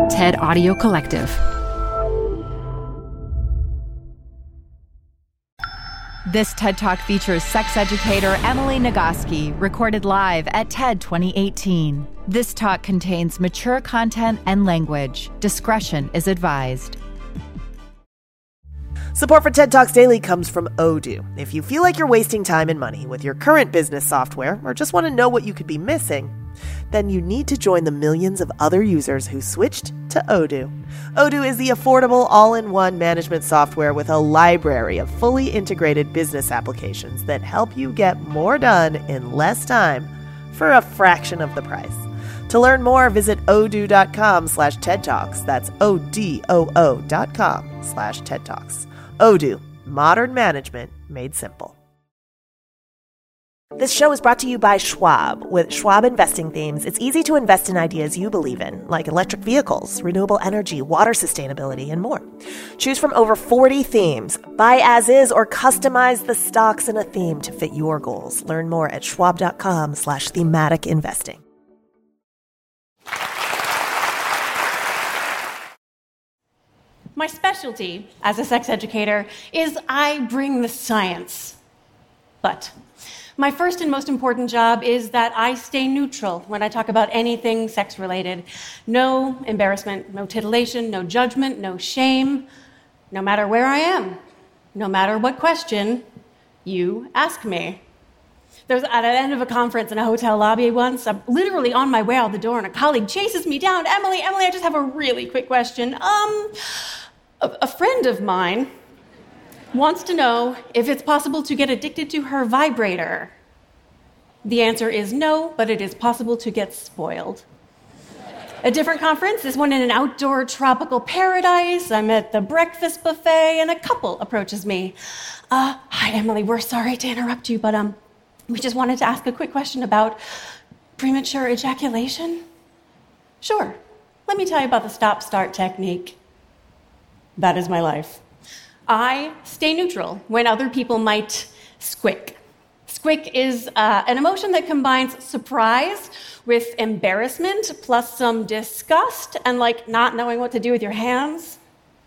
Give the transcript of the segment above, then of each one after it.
TED Audio Collective. This TED Talk features sex educator Emily Nagoski, recorded live at TED 2018. This talk contains mature content and language. Discretion is advised. Support for TED Talks Daily comes from Odoo. If you feel like you're wasting time and money with your current business software or just want to know what you could be missing, then you need to join the millions of other users who switched to Odoo. Odoo is the affordable all-in-one management software with a library of fully integrated business applications that help you get more done in less time for a fraction of the price. To learn more, visit odoo.com/TED Talks. That's ODOO.com/TED Talks. Odoo, modern management made simple. This show is brought to you by Schwab. With Schwab investing themes, it's easy to invest in ideas you believe in, like electric vehicles, renewable energy, water sustainability, and more. Choose from over 40 themes. Buy as is or customize the stocks in a theme to fit your goals. Learn more at schwab.com/thematic investing. My specialty as a sex educator is I bring the science. But my first and most important job is that I stay neutral when I talk about anything sex-related. No embarrassment, no titillation, no judgment, no shame, no matter where I am, no matter what question you ask me. There's at the end of a conference in a hotel lobby once, I'm literally on my way out the door and a colleague chases me down. Emily, I just have a really quick question. A friend of mine wants to know if it's possible to get addicted to her vibrator. The answer is no, but it is possible to get spoiled. A different conference, this one in an outdoor tropical paradise. I'm at the breakfast buffet and a couple approaches me. Hi, Emily, we're sorry to interrupt you, but we just wanted to ask a quick question about premature ejaculation. Sure, let me tell you about the stop-start technique. That is my life. I stay neutral when other people might squick. Squick is an emotion that combines surprise with embarrassment plus some disgust and not knowing what to do with your hands.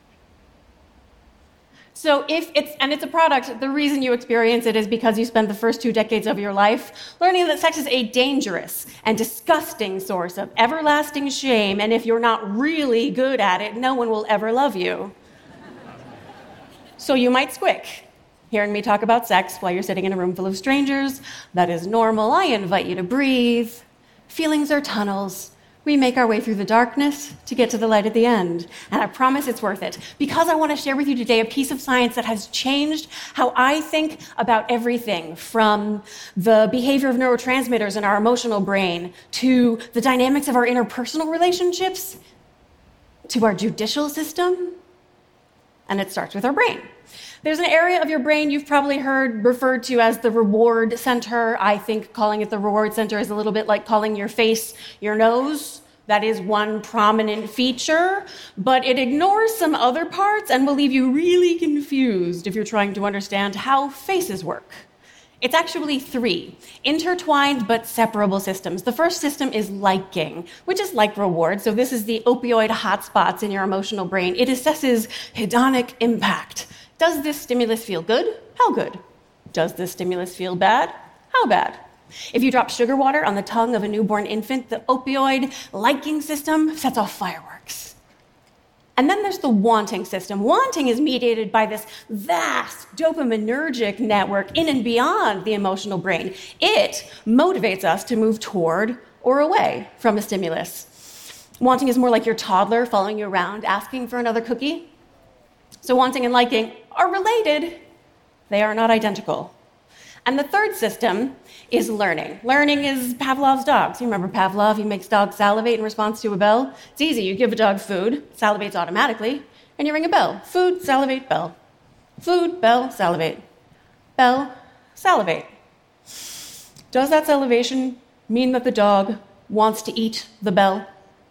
So it's a product, the reason you experience it is because you spent the first 2 decades of your life learning that sex is a dangerous and disgusting source of everlasting shame, and if you're not really good at it, no one will ever love you. So you might squick, hearing me talk about sex while you're sitting in a room full of strangers. That is normal. I invite you to breathe. Feelings are tunnels. We make our way through the darkness to get to the light at the end. And I promise it's worth it, because I want to share with you today a piece of science that has changed how I think about everything, from the behavior of neurotransmitters in our emotional brain, to the dynamics of our interpersonal relationships, to our judicial system. And it starts with our brain. There's an area of your brain you've probably heard referred to as the reward center. I think calling it the reward center is a little bit like calling your face your nose. That is one prominent feature, but it ignores some other parts and will leave you really confused if you're trying to understand how faces work. It's actually 3 intertwined but separable systems. The first system is liking, which is like reward. So this is the opioid hotspots in your emotional brain. It assesses hedonic impact. Does this stimulus feel good? How good? Does this stimulus feel bad? How bad? If you drop sugar water on the tongue of a newborn infant, the opioid liking system sets off fireworks. And then there's the wanting system. Wanting is mediated by this vast dopaminergic network in and beyond the emotional brain. It motivates us to move toward or away from a stimulus. Wanting is more like your toddler following you around, asking for another cookie. So wanting and liking are related. They are not identical. And the third system is learning. Learning is Pavlov's dogs. You remember Pavlov? He makes dogs salivate in response to a bell. It's easy. You give a dog food, it salivates automatically, and you ring a bell. Food, salivate, bell. Food, bell, salivate. Bell, salivate. Does that salivation mean that the dog wants to eat the bell?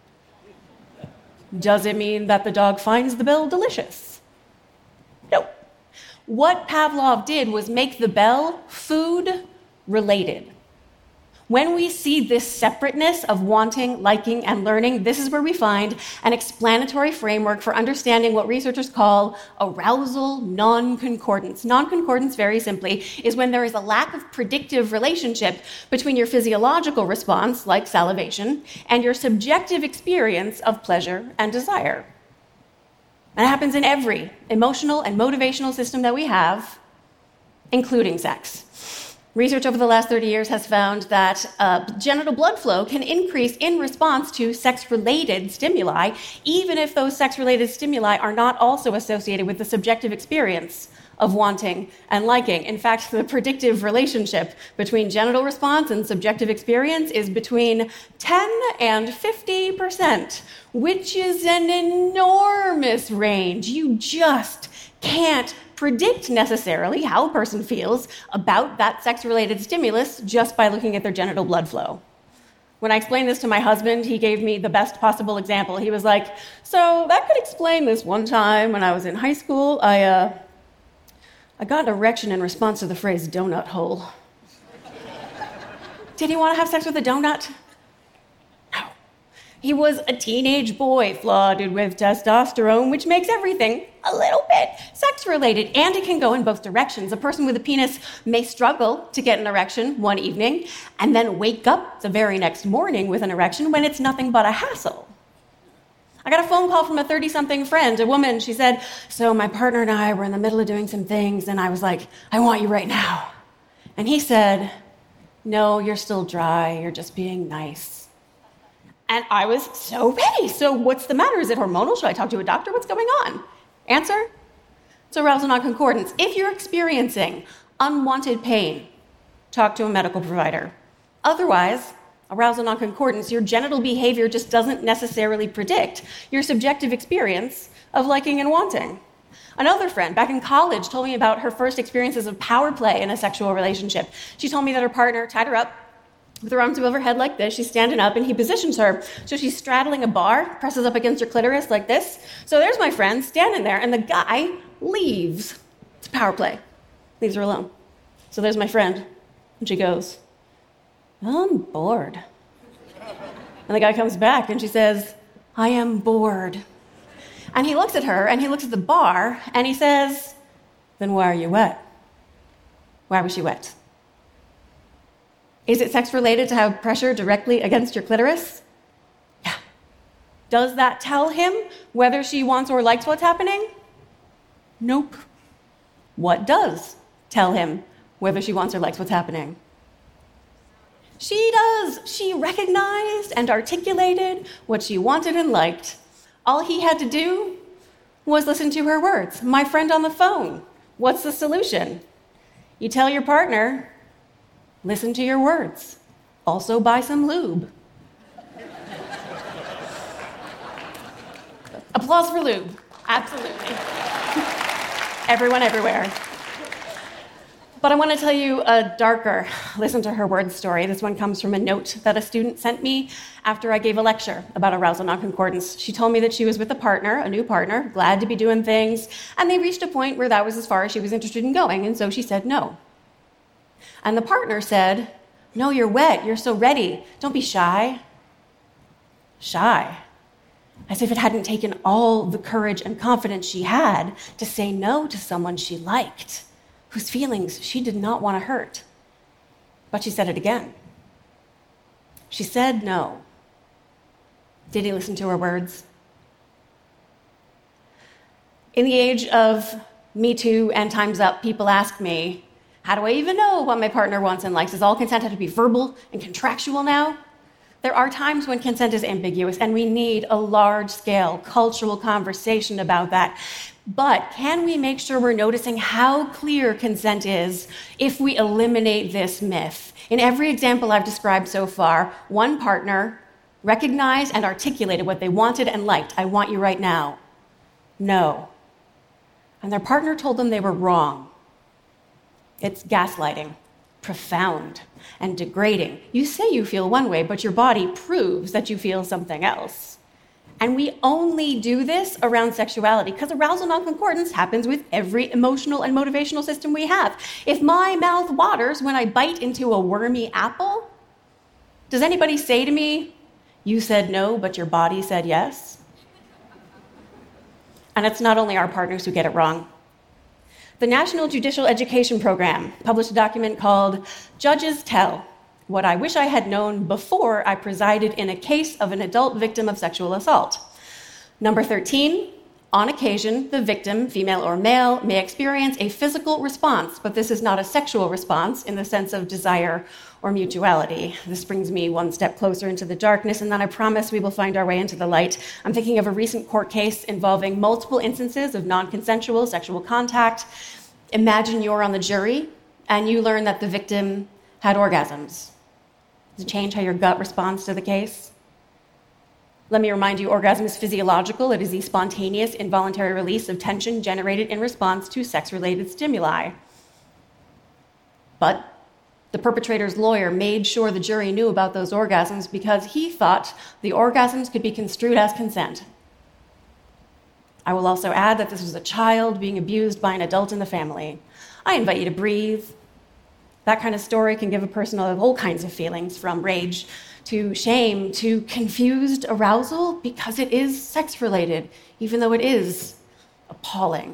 Does it mean that the dog finds the bell delicious? No. What Pavlov did was make the bell food related. When we see this separateness of wanting, liking, and learning, this is where we find an explanatory framework for understanding what researchers call arousal non-concordance. Non-concordance, very simply, is when there is a lack of predictive relationship between your physiological response, like salivation, and your subjective experience of pleasure and desire. And it happens in every emotional and motivational system that we have, including sex. Research over the last 30 years has found that genital blood flow can increase in response to sex-related stimuli, even if those sex-related stimuli are not also associated with the subjective experience of wanting and liking. In fact, the predictive relationship between genital response and subjective experience is between 10 and 50%, which is an enormous range. You just can't predict necessarily how a person feels about that sex-related stimulus just by looking at their genital blood flow. When I explained this to my husband, he gave me the best possible example. He was like, so that could explain this one time when I was in high school. I got an erection in response to the phrase donut hole. Did he want to have sex with a donut? No. He was a teenage boy flooded with testosterone, which makes everything a little bit sex-related, and it can go in both directions. A person with a penis may struggle to get an erection one evening and then wake up the very next morning with an erection when it's nothing but a hassle. I got a phone call from a 30-something friend, a woman. She said, so my partner and I were in the middle of doing some things, and I was like, I want you right now. And he said, no, you're still dry. You're just being nice. And I was so ready. So what's the matter? Is it hormonal? Should I talk to a doctor? What's going on? Answer? It's arousal non-concordance. If you're experiencing unwanted pain, talk to a medical provider. Otherwise, arousal non-concordance, your genital behavior just doesn't necessarily predict your subjective experience of liking and wanting. Another friend back in college told me about her first experiences of power play in a sexual relationship. She told me that her partner tied her up with her arms above her head like this. She's standing up, and he positions her so she's straddling a bar, presses up against her clitoris like this. So there's my friend standing there, and the guy leaves. It's power play. Leaves her alone. So there's my friend, and she goes, I'm bored. And the guy comes back, and she says, I am bored. And he looks at her, and he looks at the bar, and he says, then why are you wet? Why was she wet? Is it sex-related to have pressure directly against your clitoris? Yeah. Does that tell him whether she wants or likes what's happening? Nope. What does tell him whether she wants or likes what's happening? She does. She recognized and articulated what she wanted and liked. All he had to do was listen to her words. My friend on the phone. What's the solution? You tell your partner, listen to your words. Also buy some lube. Applause for lube. Absolutely. Everyone, everywhere. But I want to tell you a darker listen to her words story. This one comes from a note that a student sent me after I gave a lecture about arousal non-concordance. She told me that she was with a partner, a new partner, glad to be doing things, and they reached a point where that was as far as she was interested in going, and so she said no. And the partner said, no, you're wet, you're so ready, don't be shy. Shy. As if it hadn't taken all the courage and confidence she had to say no to someone she liked, whose feelings she did not want to hurt. But she said it again. She said no. Did he listen to her words? In the age of Me Too and Time's Up, people ask me, how do I even know what my partner wants and likes? Does all consent have to be verbal and contractual now? There are times when consent is ambiguous, and we need a large-scale cultural conversation about that. But can we make sure we're noticing how clear consent is if we eliminate this myth? In every example I've described so far, one partner recognized and articulated what they wanted and liked. I want you right now. No. And their partner told them they were wrong. It's gaslighting, profound and degrading. You say you feel one way, but your body proves that you feel something else. And we only do this around sexuality because arousal non-concordance happens with every emotional and motivational system we have. If my mouth waters when I bite into a wormy apple, Does anybody say to me, "You said no, but your body said yes"? And it's not only our partners who get it wrong. The National Judicial Education Program published a document called Judges Tell: What I Wish I Had Known Before I Presided in a Case of an Adult Victim of Sexual Assault. Number 13, on occasion, the victim, female or male, may experience a physical response, but this is not a sexual response in the sense of desire or mutuality. This brings me one step closer into the darkness, and then I promise we will find our way into the light. I'm thinking of a recent court case involving multiple instances of non-consensual sexual contact. Imagine you're on the jury, and you learn that the victim had orgasms. Does it change how your gut responds to the case? Let me remind you, orgasm is physiological. It is the spontaneous, involuntary release of tension generated in response to sex-related stimuli. But the perpetrator's lawyer made sure the jury knew about those orgasms because he thought the orgasms could be construed as consent. I will also add that this was a child being abused by an adult in the family. I invite you to breathe. That kind of story can give a person all kinds of feelings, from rage to shame to confused arousal, because it is sex-related, even though it is appalling.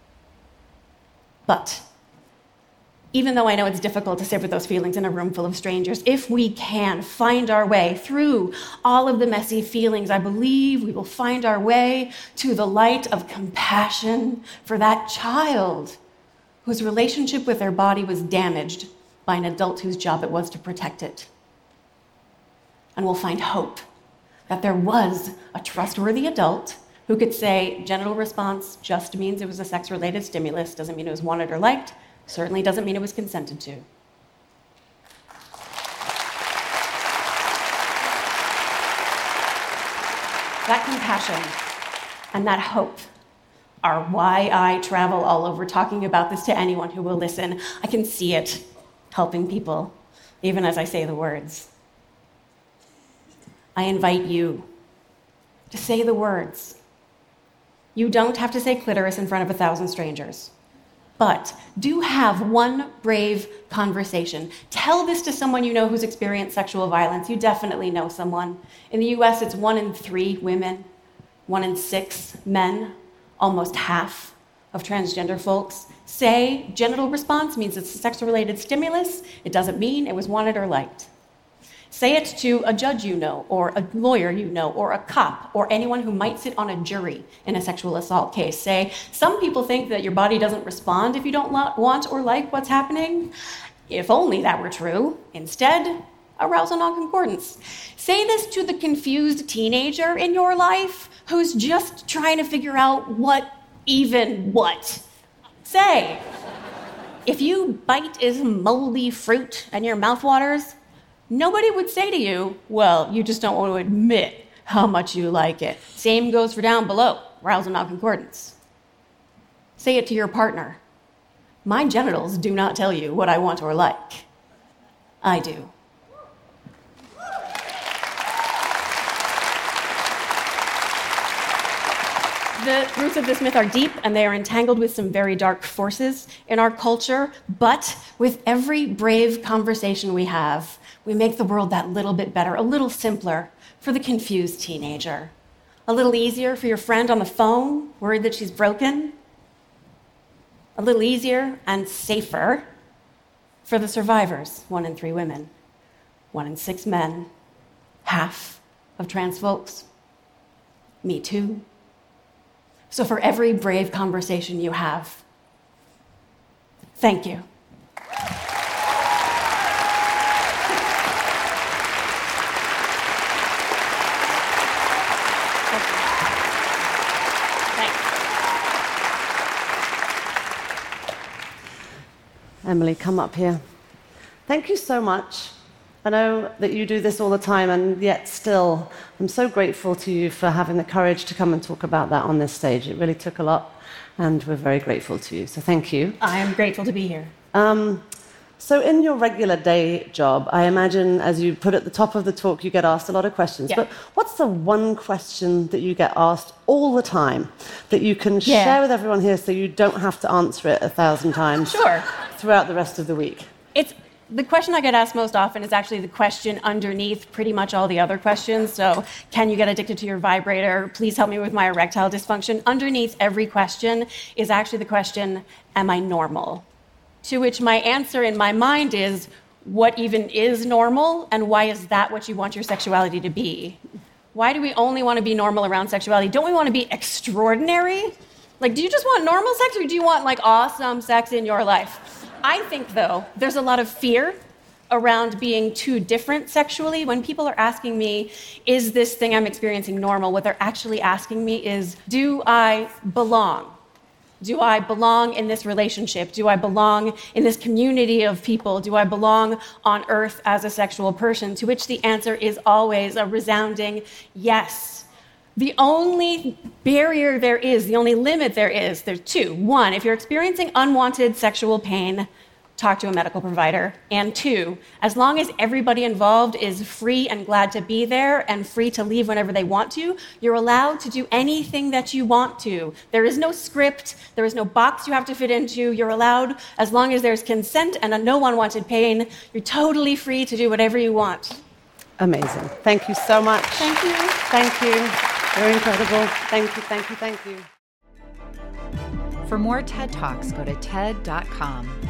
But even though I know it's difficult to sit with those feelings in a room full of strangers, if we can find our way through all of the messy feelings, I believe we will find our way to the light of compassion for that child whose relationship with their body was damaged by an adult whose job it was to protect it. And we'll find hope that there was a trustworthy adult who could say genital response just means it was a sex-related stimulus, doesn't mean it was wanted or liked, certainly doesn't mean it was consented to. That compassion and that hope are why I travel all over talking about this to anyone who will listen. I can see it helping people, even as I say the words. I invite you to say the words. You don't have to say clitoris in front of 1,000 strangers. But do have one brave conversation. Tell this to someone you know who's experienced sexual violence. You definitely know someone. In the US, it's 1 in 3 women, 1 in 6 men, almost half of transgender folks. Say genital response means it's a sex-related stimulus. It doesn't mean it was wanted or liked. Say it to a judge you know, or a lawyer you know, or a cop, or anyone who might sit on a jury in a sexual assault case. Say, some people think that your body doesn't respond if you don't want or like what's happening. If only that were true. Instead, arousal non-concordance. Say this to the confused teenager in your life who's just trying to figure out what. Say, if you bite is moldy fruit and your mouth waters, nobody would say to you, well, you just don't want to admit how much you like it. Same goes for down below, arousal non-concordance. Say it to your partner. My genitals do not tell you what I want or like. I do. The roots of this myth are deep, and they are entangled with some very dark forces in our culture. But with every brave conversation we have, we make the world that little bit better, a little simpler for the confused teenager, a little easier for your friend on the phone, worried that she's broken, a little easier and safer for the survivors, 1 in 3 women, 1 in 6 men, half of trans folks, me too. So for every brave conversation you have, thank you. Emily, come up here. Thank you so much. I know that you do this all the time, and yet still, I'm so grateful to you for having the courage to come and talk about that on this stage. It really took a lot, and we're very grateful to you. So thank you. I am grateful to be here. So in your regular day job, I imagine, as you put at the top of the talk, you get asked a lot of questions. Yeah. But what's the one question that you get asked all the time that you can share with everyone here so you don't have to answer it 1,000 times Sure. throughout the rest of the week? The question I get asked most often is actually the question underneath pretty much all the other questions. So, can you get addicted to your vibrator? Please help me with my erectile dysfunction. Underneath every question is actually the question, am I normal? To which my answer in my mind is, what even is normal, and why is that what you want your sexuality to be? Why do we only want to be normal around sexuality? Don't we want to be extraordinary? Like, do you just want normal sex, or do you want, like, awesome sex in your life? I think, though, there's a lot of fear around being too different sexually. When people are asking me, is this thing I'm experiencing normal, what they're actually asking me is, do I belong? Do I belong in this relationship? Do I belong in this community of people? Do I belong on earth as a sexual person? To which the answer is always a resounding yes. The only barrier there is, the only limit there's two. One, if you're experiencing unwanted sexual pain, talk to a medical provider. And two, as long as everybody involved is free and glad to be there and free to leave whenever they want to, you're allowed to do anything that you want to. There is no script, there is no box you have to fit into. You're allowed, as long as there's consent and no unwanted pain, you're totally free to do whatever you want. Amazing. Thank you so much. Thank you. Thank you. Very incredible. Thank you, thank you, thank you. For more TED Talks, go to TED.com.